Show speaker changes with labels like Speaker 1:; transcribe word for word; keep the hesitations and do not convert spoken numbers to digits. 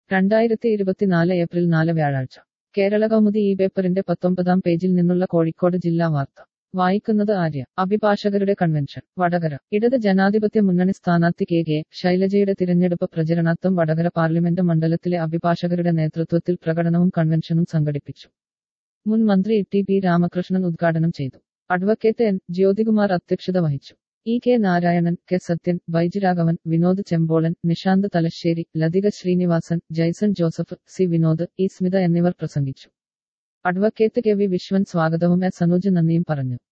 Speaker 1: രണ്ടായിരത്തി ഇരുപത്തിനാല് ഏപ്രിൽ നാല് വ്യാഴാഴ്ച കേരള കൗമുദി ഈ പേപ്പറിന്റെ പത്തൊമ്പതാം പേജിൽ നിന്നുള്ള കോഴിക്കോട് ജില്ലാ വാർത്ത വായിക്കുന്നത് ആര്യ. അഭിഭാഷകരുടെ കൺവെൻഷൻ വടകര. ഇടത് ജനാധിപത്യ മുന്നണി സ്ഥാനാർത്ഥി കെ കെ ശൈലജയുടെ തിരഞ്ഞെടുപ്പ് പ്രചരണാർത്ഥം വടകര പാർലമെന്റ് മണ്ഡലത്തിലെ അഭിഭാഷകരുടെ നേതൃത്വത്തിൽ പ്രകടനവും കൺവെൻഷനും സംഘടിപ്പിച്ചു. മുൻ മന്ത്രി ടി പി രാമകൃഷ്ണൻ ഉദ്ഘാടനം ചെയ്തു. അഡ്വക്കേറ്റ് എൻ ജ്യോതികുമാർ അധ്യക്ഷത വഹിച്ചു. E K Narayanan, K Sathyan, Baijiraghavan, Vinod Chempolan, Nishanth Thalassery, Lathika Srinivasan, Jaison Joseph, C Vinod, E Smitha എന്നിവർ പ്രസംഗിച്ചു. അഡ്വക്കേറ്റ് കെ വി വിശ്വൻ സ്വാഗതവും എ സനൂജ് നന്ദിയും പറഞ്ഞു.